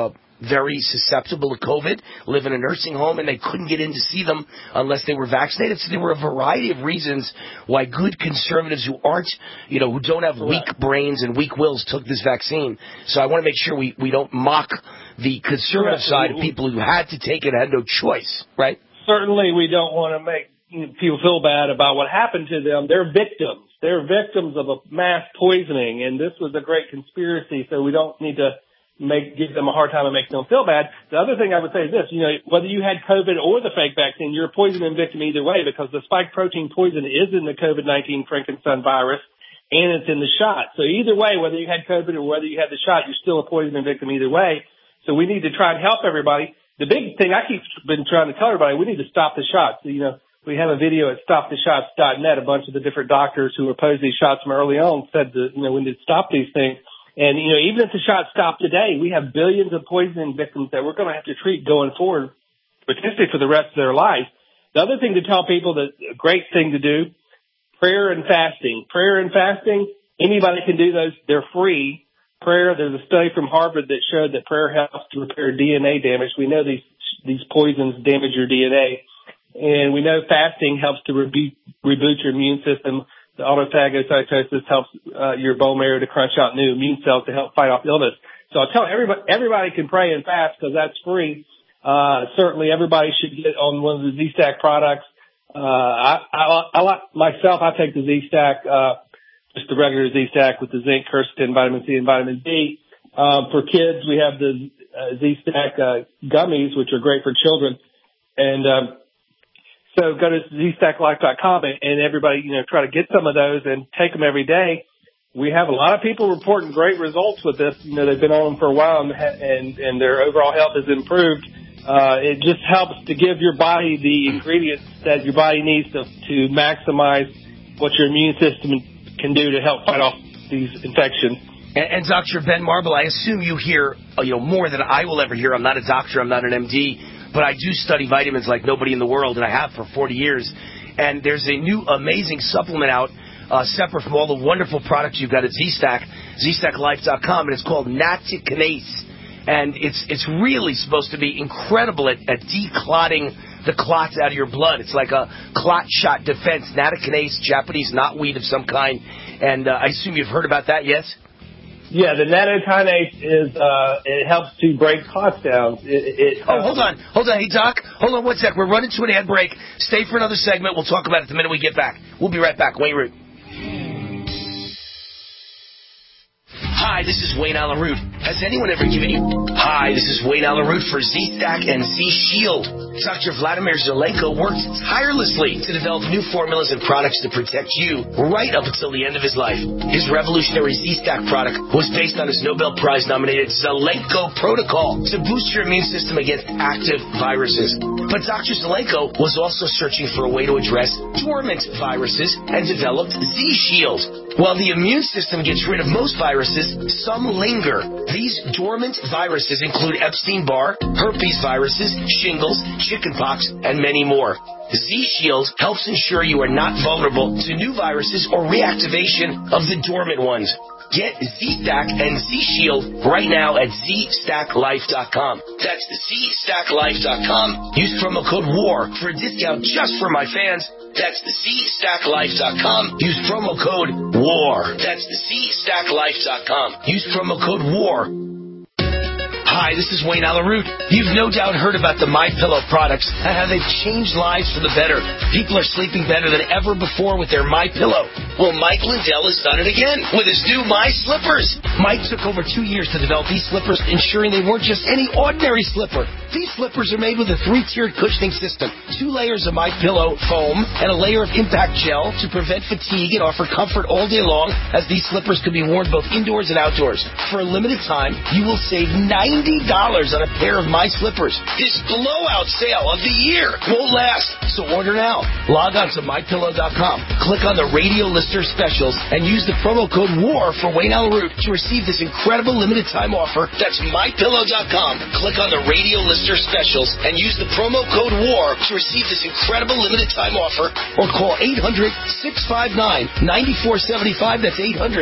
very susceptible to COVID, live in a nursing home, and they couldn't get in to see them unless they were vaccinated. So there were a variety of reasons why good conservatives who aren't, who don't have weak brains and weak wills took this vaccine. So I want to make sure we don't mock the conservative side of people who had to take it and had no choice, right? Certainly we don't want to make people feel bad about what happened to them. They're victims. They're victims of a mass poisoning, and this was a great conspiracy, so we don't need to give them a hard time and make them feel bad. The other thing I would say is this, whether you had COVID or the fake vaccine, you're a poisoning victim either way because the spike protein poison is in the COVID-19 Frankenstein virus and it's in the shot. So either way, whether you had COVID or whether you had the shot, you're still a poisoning victim either way. So we need to try and help everybody. The big thing I been trying to tell everybody, we need to stop the shots. We have a video at stoptheshots.net. A bunch of the different doctors who opposed these shots from early on said that, we need to stop these things. And, even if the shots stop today, we have billions of poisoning victims that we're going to have to treat going forward, potentially for the rest of their life. The other thing to tell people that a great thing to do, prayer and fasting. Prayer and fasting, anybody can do those. They're free. Prayer, there's a study from Harvard that showed that prayer helps to repair DNA damage. We know these poisons damage your DNA. And we know fasting helps to reboot your immune system. The autophagocytosis helps your bone marrow to crunch out new immune cells to help fight off illness. So I'll tell everybody can pray and fast because that's free. Certainly everybody should get on one of the Z-Stack products. I myself, I take the Z-Stack, just the regular Z-Stack with the zinc, quercetin, vitamin C, and vitamin D. For kids, we have the Z-Stack gummies, which are great for children. And so go to ZStackLife.com and everybody, try to get some of those and take them every day. We have a lot of people reporting great results with this. They've been on them for a while and their overall health has improved. It just helps to give your body the ingredients that your body needs to maximize what your immune system can do to help fight off these infections. And Dr. Ben Marble, I assume you hear more than I will ever hear. I'm not a doctor, I'm not an MD, but I do study vitamins like nobody in the world, and I have for 40 years. And there's a new amazing supplement out, separate from all the wonderful products you've got at Z-Stack, ZStackLife.com, and it's called Naticanase. And it's really supposed to be incredible at declotting the clots out of your blood. It's like a clot shot defense. Naticanase, Japanese knotweed of some kind. And I assume you've heard about that, yes? Yeah, the natokinase it helps to break clots down. Hold on. Hey, Doc, hold on one sec. We're running to an ad break. Stay for another segment. We'll talk about it the minute we get back. We'll be right back. Wayne Root. Hi, this is Wayne Allyn Root. Has anyone ever given you... Hi, this is Wayne Allyn Root for Z-Stack and Z-Shield. Dr. Vladimir Zelenko worked tirelessly to develop new formulas and products to protect you right up until the end of his life. His revolutionary Z-Stack product was based on his Nobel Prize-nominated Zelenko protocol to boost your immune system against active viruses. But Dr. Zelenko was also searching for a way to address dormant viruses and developed Z-Shield. While the immune system gets rid of most viruses, some linger. These dormant viruses include Epstein-Barr, herpes viruses, shingles, chickenpox, and many more. Z-Shield helps ensure you are not vulnerable to new viruses or reactivation of the dormant ones. Get Z-Stack and Z-Shield right now at ZStackLife.com. That's ZStackLife.com. Use promo code WAR for a discount just for my fans. That's ZStackLife.com. Use promo code WAR. That's ZStackLife.com. Use promo code WAR. Hi, this is Wayne Allyn Root. You've no doubt heard about the MyPillow products and how they've changed lives for the better. People are sleeping better than ever before with their MyPillow. Well, Mike Lindell has done it again with his new My Slippers. Mike took over 2 years to develop these slippers, ensuring they weren't just any ordinary slipper. These slippers are made with a 3-tiered cushioning system, 2 layers of MyPillow foam, and a layer of impact gel to prevent fatigue and offer comfort all day long, as these slippers can be worn both indoors and outdoors. For a limited time, you will save $90 on a pair of My Slippers. This blowout sale of the year won't last, so order now. Log on to MyPillow.com, click on the radio lister specials, and use the promo code WAR for Wayne Allyn Root to receive this incredible limited time offer. That's MyPillow.com. Click on the radio lister specials and use the promo code WAR to receive this incredible limited time offer, or call 800-659-9475. That's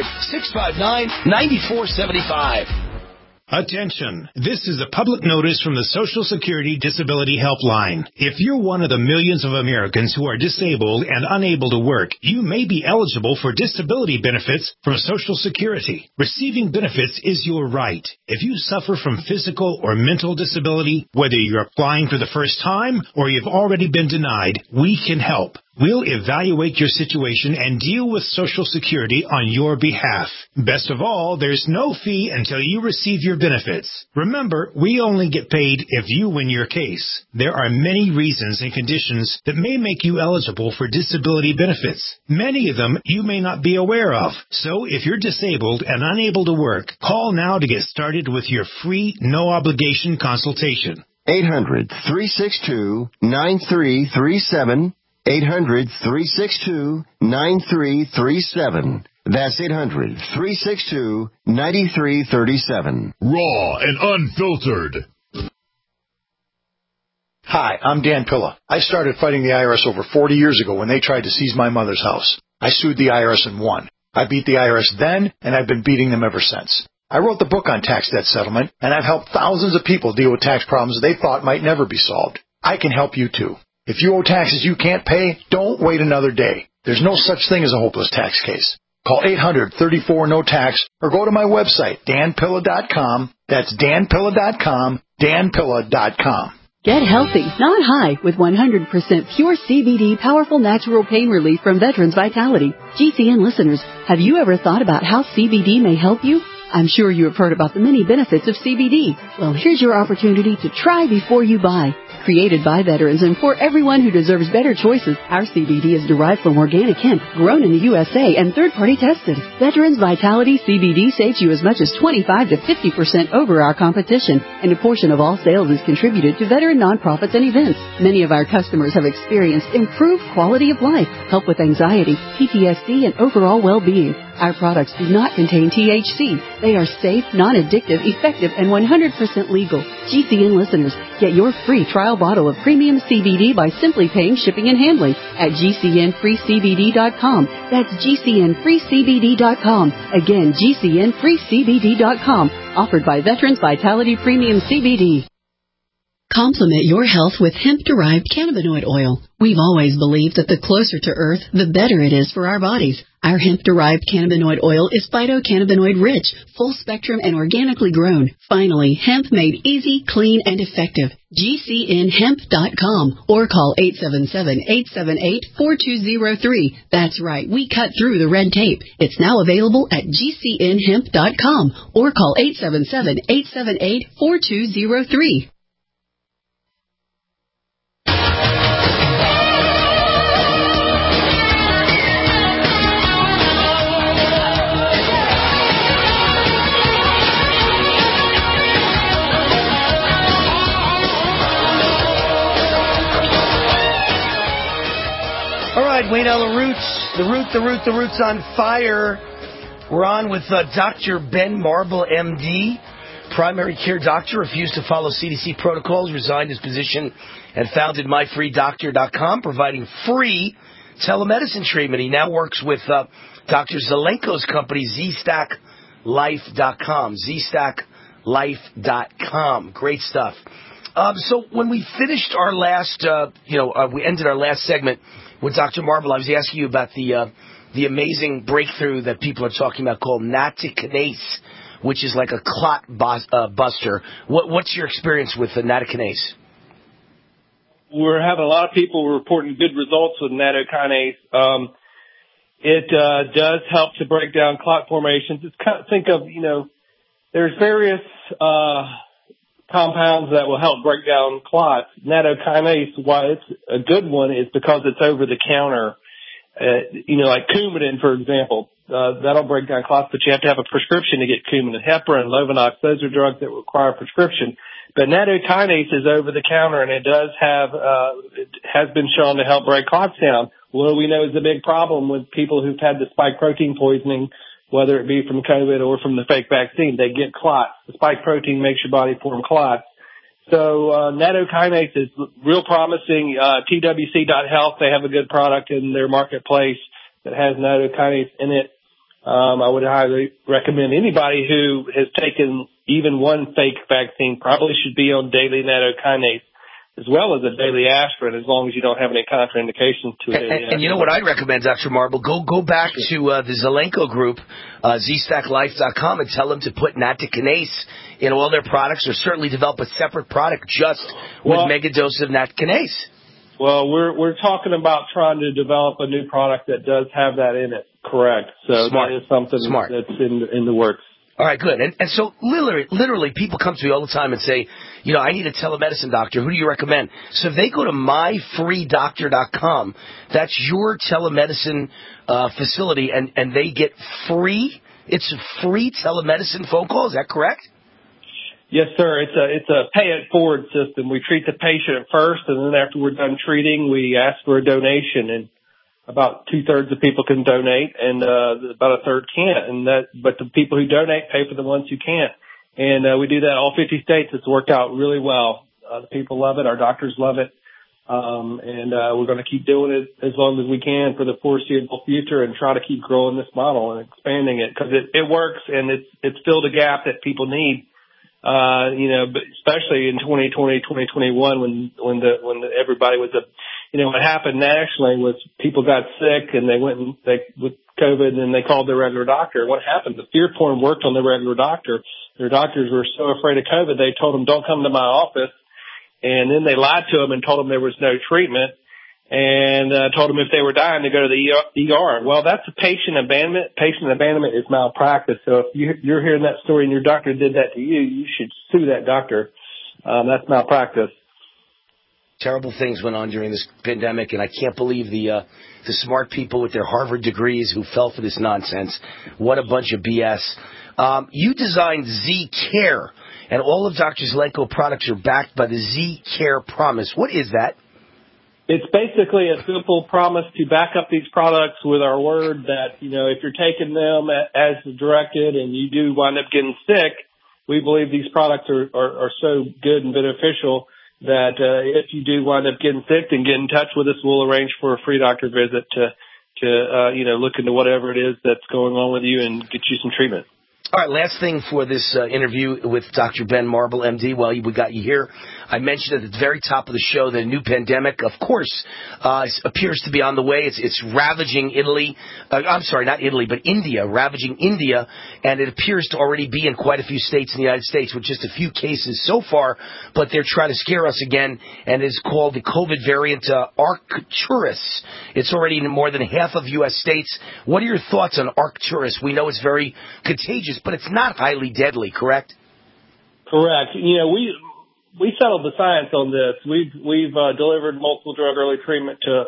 800-659-9475. Attention! This is a public notice from the Social Security Disability Helpline. If you're one of the millions of Americans who are disabled and unable to work, you may be eligible for disability benefits from Social Security. Receiving benefits is your right. If you suffer from physical or mental disability, whether you're applying for the first time or you've already been denied, we can help. We'll evaluate your situation and deal with Social Security on your behalf. Best of all, there's no fee until you receive your benefits. Remember, we only get paid if you win your case. There are many reasons and conditions that may make you eligible for disability benefits. Many of them you may not be aware of. So if you're disabled and unable to work, call now to get started with your free, no-obligation consultation. 800-362-9337. 800-362-9337. That's 800-362-9337. Raw and unfiltered. Hi, I'm Dan Pilla. I started fighting the IRS over 40 years ago when they tried to seize my mother's house. I sued the IRS and won. I beat the IRS then, and I've been beating them ever since. I wrote the book on tax debt settlement, and I've helped thousands of people deal with tax problems they thought might never be solved. I can help you too. If you owe taxes you can't pay, don't wait another day. There's no such thing as a hopeless tax case. Call 800-34-NO-TAX or go to my website, danpilla.com. That's danpilla.com, danpilla.com. Get healthy, not high, with 100% pure CBD powerful natural pain relief from Veterans Vitality. GCN listeners, have you ever thought about how CBD may help you? I'm sure you have heard about the many benefits of CBD. Well, here's your opportunity to try before you buy. Created by veterans and for everyone who deserves better choices, our CBD is derived from organic hemp, grown in the USA and third-party tested. Veterans Vitality CBD saves you as much as 25 to 50% over our competition, and a portion of all sales is contributed to veteran nonprofits and events. Many of our customers have experienced improved quality of life, help with anxiety, PTSD, and overall well-being. Our products do not contain THC. They are safe, non-addictive, effective, and 100% legal. GCN listeners, get your free trial bottle of premium CBD by simply paying shipping and handling at GCNFreeCBD.com. That's GCNFreeCBD.com. Again, GCNFreeCBD.com. Offered by Veterans Vitality Premium CBD. Complement your health with hemp-derived cannabinoid oil. We've always believed that the closer to Earth, the better it is for our bodies. Our hemp-derived cannabinoid oil is phytocannabinoid-rich, full-spectrum, and organically grown. Finally, hemp made easy, clean, and effective. GCNHemp.com or call 877-878-4203. That's right, we cut through the red tape. It's now available at GCNHemp.com or call 877-878-4203. All right, Wayne Ella Roots, the Roots on fire. We're on with Dr. Ben Marble, MD, primary care doctor, refused to follow CDC protocols, resigned his position, and founded MyFreeDoctor.com, providing free telemedicine treatment. He now works with Dr. Zelenko's company, ZStackLife.com, ZStackLife.com. Great stuff. So when we finished our last, we ended our last segment with Dr. Marble, I was asking you about the amazing breakthrough that people are talking about called nattokinase, which is like a clot buster. What's your experience with the nattokinase? We're having a lot of people reporting good results with nattokinase. It does help to break down clot formations. It's think of, there's various compounds that will help break down clots. Nattokinase, why it's a good one is because it's over the counter. Like Coumadin, for example, that'll break down clots, but you have to have a prescription to get Coumadin. Heparin, Lovenox, those are drugs that require a prescription. But nattokinase is over the counter, and it does it has been shown to help break clots down. What we know is the big problem with people who've had the spike protein poisoning, whether it be from COVID or from the fake vaccine, they get clots. The spike protein makes your body form clots. So nattokinase is real promising. TWC.health, they have a good product in their marketplace that has nattokinase in it. I would highly recommend anybody who has taken even one fake vaccine probably should be on daily nattokinase, as well as a daily aspirin, as long as you don't have any contraindications to it. And you know what I'd recommend, Dr. Marble? Go back to the Zelenko group, ZStackLife.com, and tell them to put nattokinase in all their products, or certainly develop a separate product just with megadose of nattokinase. Well, we're talking about trying to develop a new product that does have that in it. Correct. So Smart. that is something that's in the works. All right, good. And so literally people come to me all the time and say, I need a telemedicine doctor. Who do you recommend? So if they go to myfreedoctor.com, that's your telemedicine facility, and they get free. It's a free telemedicine phone call. Is that correct? Yes, sir. It's a pay it forward system. We treat the patient first, and then after we're done treating, we ask for a donation, and about 2/3 of people can donate, and about a third can't. But the people who donate pay for the ones who can't, and we do that in all 50 states. It's worked out really well. The people love it. Our doctors love it, and we're going to keep doing it as long as we can for the foreseeable future, and try to keep growing this model and expanding it, because it works, and it's filled a gap that people need. But especially in 2020, 2021, when everybody was what happened nationally was people got sick and they went with COVID, and they called their regular doctor. What happened? The fear porn worked on their regular doctor. Their doctors were so afraid of COVID, they told them, don't come to my office. And then they lied to them and told them there was no treatment, and told them if they were dying to go to the ER. Well, that's a patient abandonment. Patient abandonment is malpractice. So if you're hearing that story and your doctor did that to you, you should sue that doctor. That's malpractice. Terrible things went on during this pandemic, and I can't believe the smart people with their Harvard degrees who fell for this nonsense. What a bunch of BS. You designed Z-Care, and all of Dr. Zelenko products are backed by the Z-Care promise. What is that? It's basically a simple promise to back up these products with our word that, if you're taking them as directed and you do wind up getting sick, we believe these products are so good and beneficial that if you do wind up getting sick, then get in touch with us. We'll arrange for a free doctor visit to look into whatever it is that's going on with you and get you some treatment. All right, last thing for this interview with Dr. Ben Marble, MD, while we got you here. I mentioned at the very top of the show that a new pandemic, of course, appears to be on the way. It's ravaging Italy. I'm sorry, not Italy, but India, ravaging India. And it appears to already be in quite a few states in the United States with just a few cases so far. But they're trying to scare us again, and it's called the COVID variant Arcturus. It's already in more than half of U.S. states. What are your thoughts on Arcturus? We know it's very contagious, but it's not highly deadly, correct? Correct. We settled the science on this. We've delivered multiple drug early treatment to,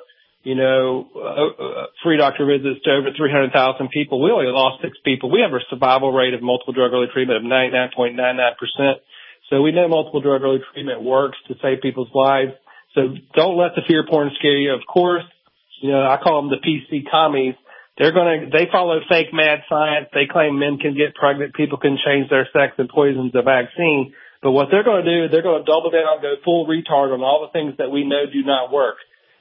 free doctor visits to over 300,000 people. We only lost 6 people. We have a survival rate of multiple drug early treatment of 99.99%. So we know multiple drug early treatment works to save people's lives. So don't let the fear porn scare you. Of course, I call them the PC commies. They follow fake mad science. They claim men can get pregnant, people can change their sex and poisons the vaccine. But what they're going to do, they're going to double down, go full retard on all the things that we know do not work.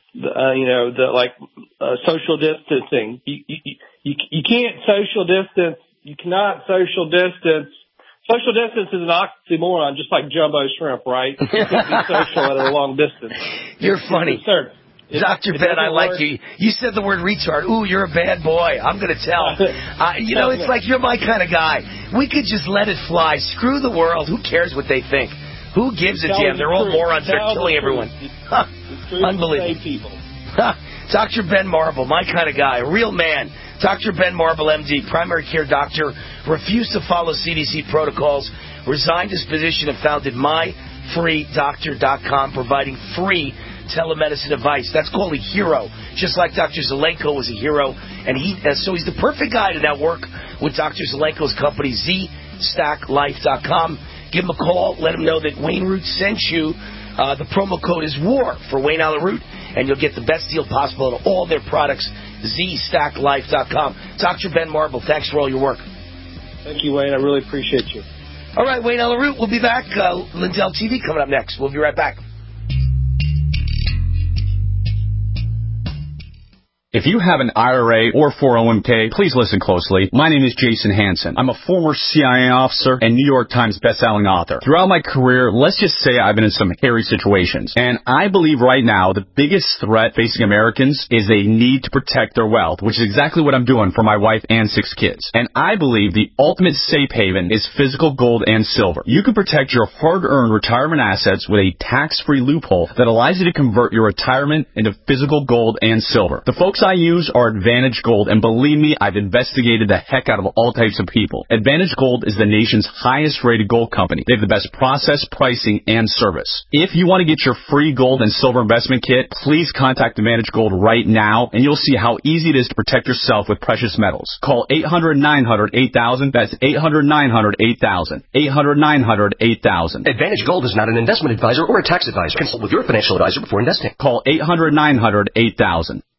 Social distancing. You can't social distance. You cannot social distance. Social distance is an oxymoron, just like jumbo shrimp, right? You can't be social at a long distance. You're funny. It's absurd. Dr. Ben, I like you. You said the word retard. Ooh, you're a bad boy. I'm going to tell. It's like you're my kind of guy. We could just let it fly. Screw the world. Who cares what they think? Who gives a damn? They're all morons. They're killing everyone. Unbelievable. Dr. Ben Marble, my kind of guy. A real man. Dr. Ben Marble, MD, primary care doctor, refused to follow CDC protocols, resigned his position and founded MyFreeDoctor.com, providing free telemedicine advice. That's called a hero, just like Dr. Zelenko was a hero. And so he's the perfect guy to now work with Dr. Zelenko's company, ZStackLife.com. Give him a call. Let him know that Wayne Root sent you. The promo code is WAR for Wayne Allen Root, and you'll get the best deal possible on all their products, ZStackLife.com. Dr. Ben Marble, thanks for all your work. Thank you, Wayne. I really appreciate you. All right, Wayne Allen Root, we'll be back. Lindell TV coming up next. We'll be right back. If you have an IRA or 401k, please listen closely. My name is Jason Hansen. I'm a former CIA officer and New York Times bestselling author. Throughout my career, let's just say I've been in some hairy situations. And I believe right now the biggest threat facing Americans is a need to protect their wealth, which is exactly what I'm doing for my wife and 6 kids. And I believe the ultimate safe haven is physical gold and silver. You can protect your hard-earned retirement assets with a tax-free loophole that allows you to convert your retirement into physical gold and silver. The folks I use are Advantage Gold, and believe me, I've investigated the heck out of all types of people. Advantage Gold is the nation's highest rated gold company. They have the best process, pricing, and service. If you want to get your free gold and silver investment kit, please contact Advantage Gold right now, and you'll see how easy it is to protect yourself with precious metals. Call 800-900-8000. That's 800-900-8000. 800-900-8000. Advantage Gold is not an investment advisor or a tax advisor. Consult with your financial advisor before investing. Call 800-900-8000.